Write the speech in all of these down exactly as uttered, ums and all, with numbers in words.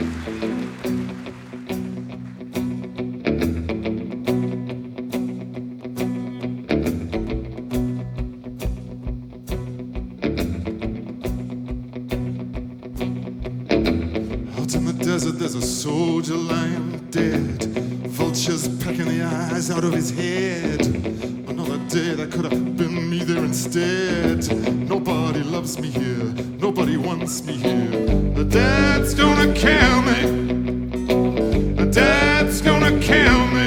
Out in the desert there's a soldier lying dead, vultures pecking the eyes out of his head. Another day that could have been me there instead. Nobody loves me here, nobody wants me here. Dad's gonna kill me, Dad's gonna kill me.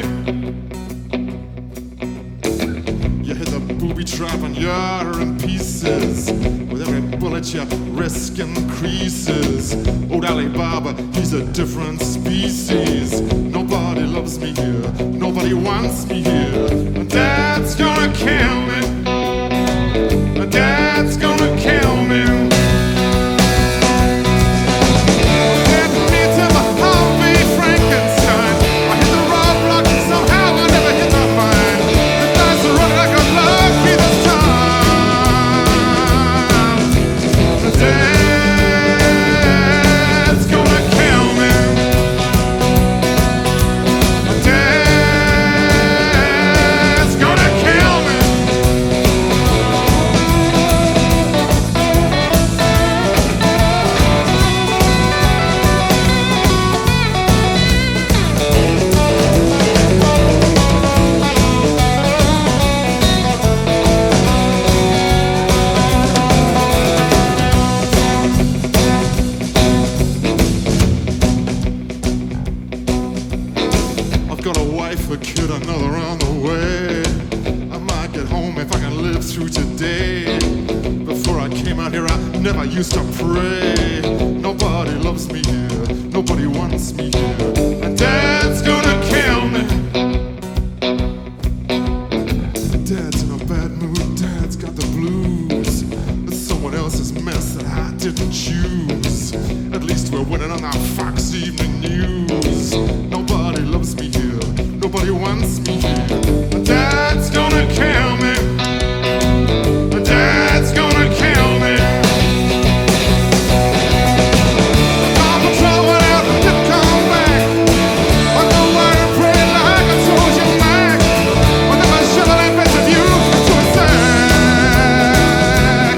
You hit the booby trap and you're in pieces. With every bullet your risk increases. Old Alibaba, he's a different species. Nobody loves me here, nobody wants me here. Dad's gonna kill me, Dad's gonna kill me. Get me to the Harvey Frankenstein. I hit the roadblock and somehow I never hit the mine. The dice are running like I'm lucky this time. Dad's gonna kill me. Dad's gonna kill me. I've got a wife, a kid, another on the way. I might get home if I can live through today. Before I came out here, I never used to pray. Nobody loves me here, nobody wants me here. And Dad's gonna kill me. Dad's in a bad mood, Dad's got the blues. It's someone else's mess that I didn't choose. At least we're winning on our Fox Evening News. Nobody loves me here, nobody wants me here. Dad's gonna kill me. Dad's gonna kill me. Paw Patrol went out and didn't come back. I go out and pray like I told you, Mac. But then my shoveling bits of you to a sack.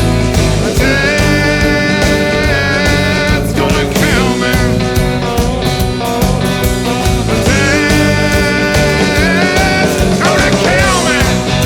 Dad's gonna kill me. Dad's gonna kill me.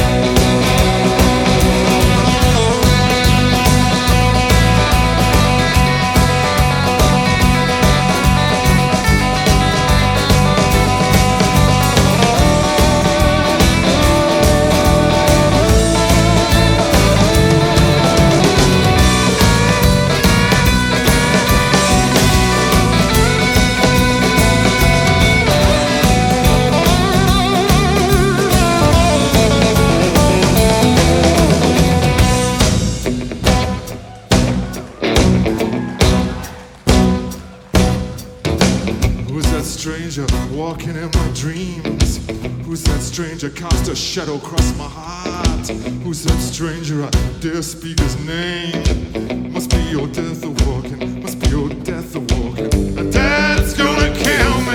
Who's that stranger walking in my dreams? Who's that stranger cast a shadow across my heart? Who's that stranger? I dare speak his name. Must be old death a-walking, must be old death a-walking. And Dad's gonna kill me.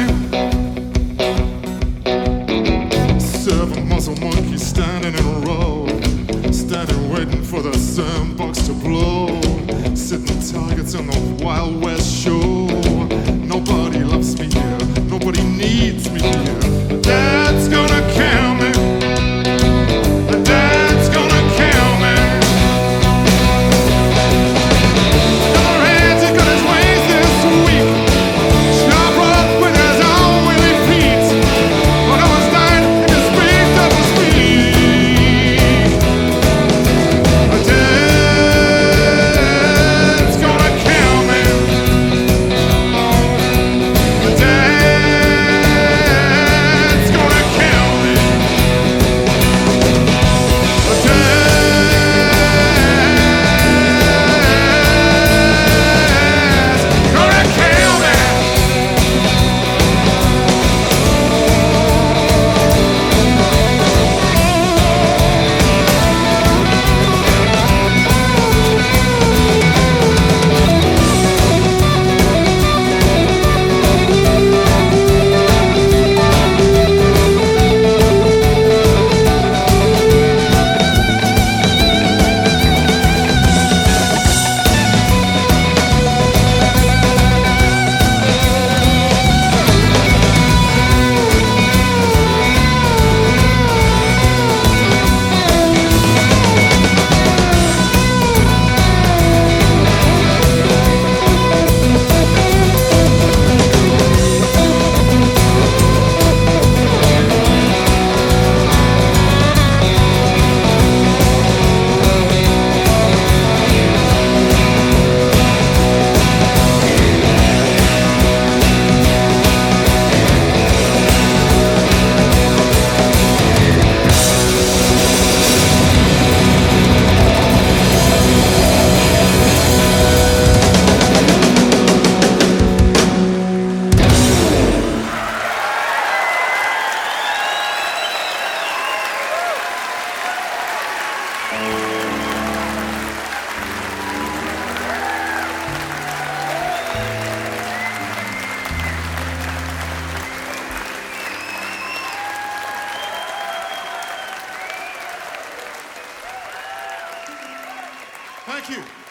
Seven muscle monkeys standing in a row, standing waiting for the sandbox to blow. Sitting targets on the Wild West show. Nobody loves me here, nobody needs me here. Dad's gonna kill me. Dad's gonna kill me. Gonna Thank you.